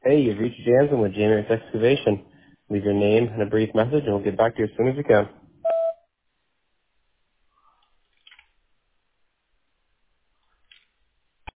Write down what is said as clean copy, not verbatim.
Hey, you've reached Jansen with Jameis Excavation. Leave your name and a brief message, and we'll get back to you as soon as we can.